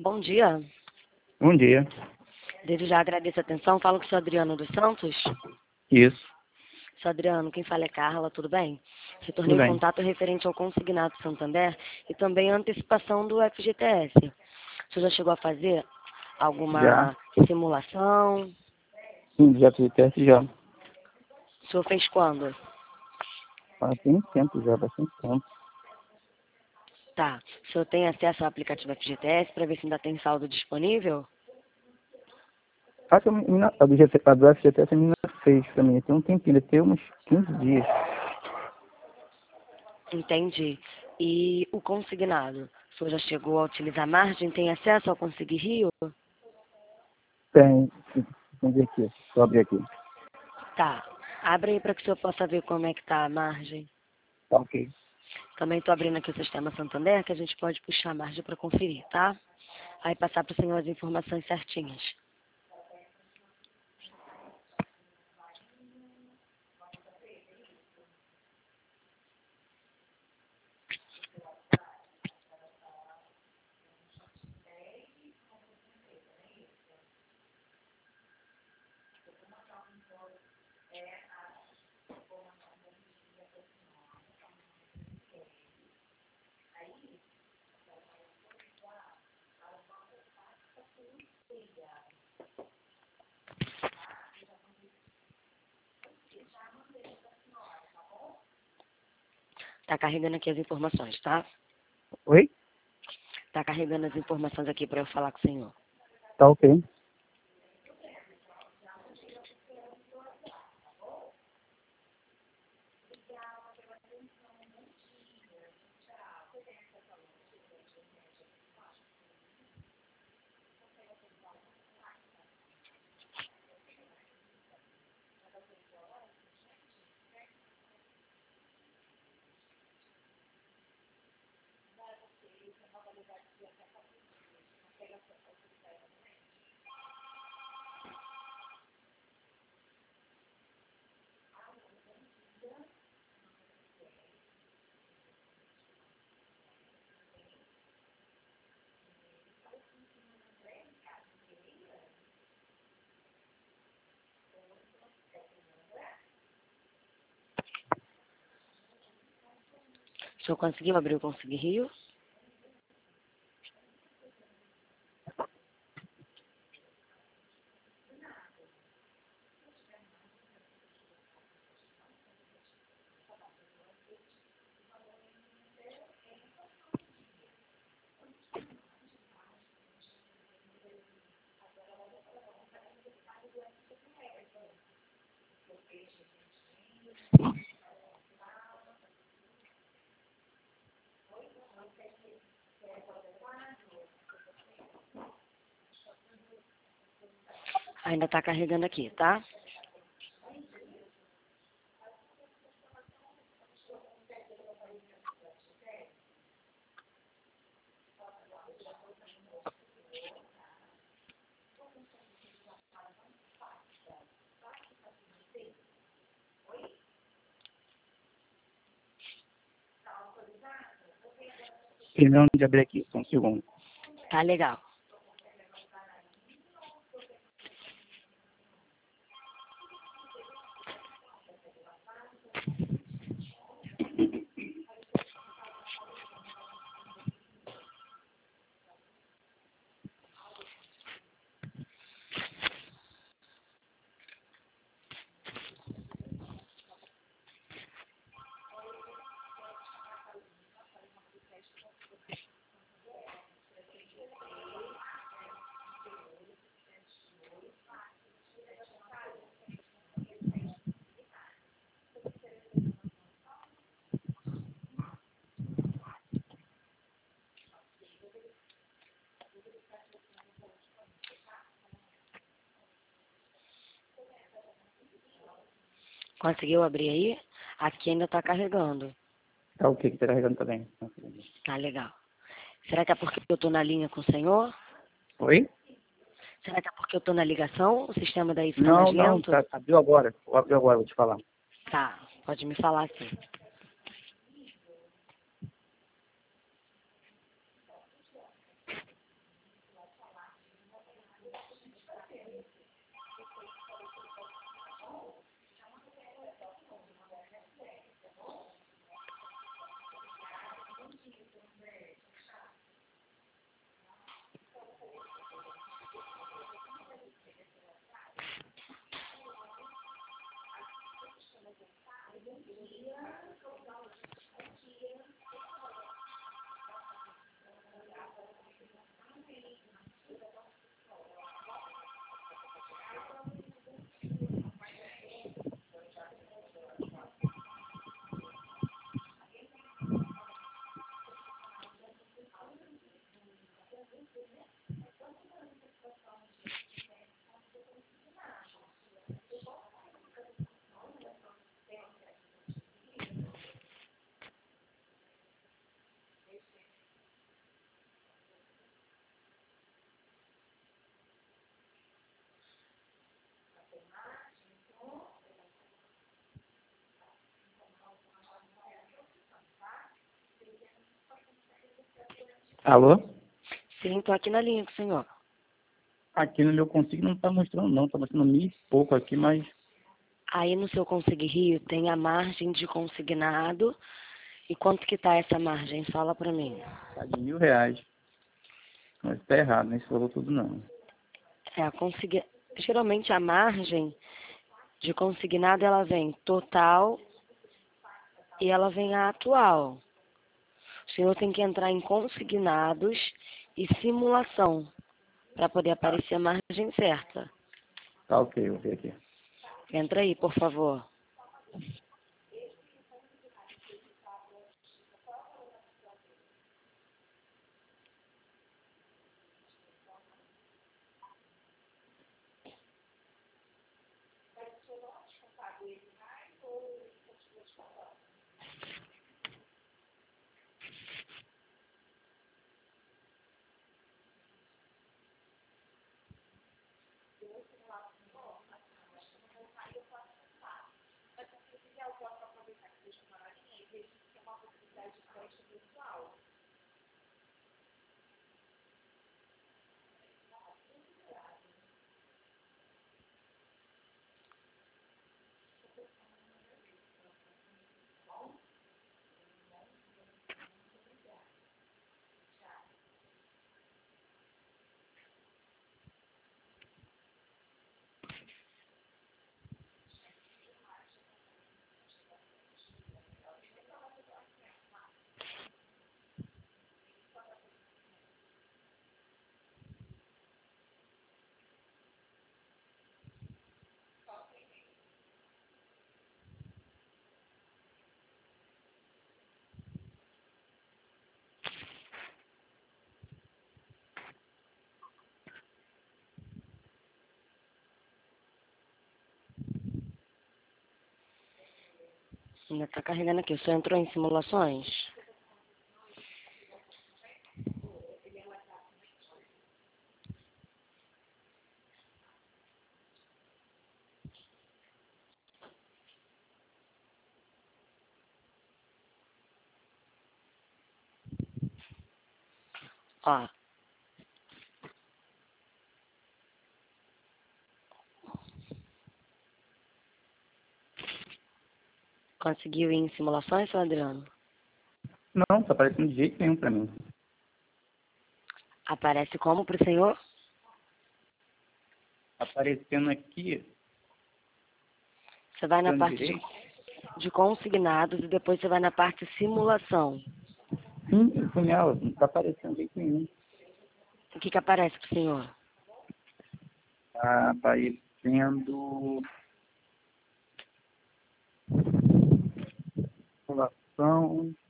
Bom dia. Bom dia. Desde já agradeço a atenção. Falo com o senhor Adriano dos Santos. Isso, Senhor Adriano, quem fala é Carla, tudo bem? tudo Retornei o bem. contato referente ao consignado Santander e também a antecipação do FGTS. O senhor já chegou a fazer Já. alguma simulação? Sim, já fiz teste já. O senhor fez quando? Tem tempo já, bastante tempo. Tá. O senhor tem acesso ao aplicativo FGTS para ver se ainda tem saldo disponível? Acho que a do FGTS a menina fez pra mim. Tem um tempinho, deve ter uns 15 dias. Entendi. E o consignado? O senhor já chegou a utilizar a margem? Tem acesso ao Conseguir Rio? Tem. Vamos ver aqui. Vou abrir aqui. Tá. Abre aí para que o senhor possa ver como é que tá a margem. Tá ok. Também estou abrindo aqui o sistema Santander, que a gente pode puxar a margem para conferir, tá? Aí passar para o senhor as informações certinhas. Tá carregando aqui as informações, tá? Oi? Tá carregando as informações aqui para eu falar com o senhor. Tá ok. O senhor conseguiu abrir o Conseguir Rio? Ainda tá carregando aqui, tá? Terminando de abrir aqui, só um segundo. Tá legal. Conseguiu abrir aí? Aqui ainda tá carregando. Tá ok, que tá carregando também. Tá legal. Será que é porque eu tô na linha com o senhor? Oi? Será que é porque eu tô na ligação? O sistema daí fica mais Não, lento? tá, abriu agora. Abriu agora, vou te falar. Tá, pode me falar sim. Alô? Sim, tô aqui na linha com o senhor. Aqui no meu consigo não está mostrando não, está mostrando 1.000 e pouco aqui, mas Aí no seu Consigne Rio tem a margem de consignado. E quanto que tá essa margem? Fala pra mim. está de R$ 1.000. Mas está errado, não é esse valor tudo não. Geralmente a margem de consignado ela vem total e ela vem a atual. O senhor tem que entrar em consignados e simulação para poder aparecer a margem certa. Tá ok, vou ver aqui. Entra aí, por favor. Ainda está carregando aqui. O senhor entrou em simulações? Ó, conseguiu ir em simulações, seu Adriano? Não, está aparecendo de jeito nenhum para mim. Aparece como para o senhor? Aparecendo aqui, Você vai na dando parte direito. de consignados e depois você vai na parte simulação. Sim, isso mesmo, não está aparecendo de jeito nenhum. O que que aparece para o senhor? Está aparecendo simulação.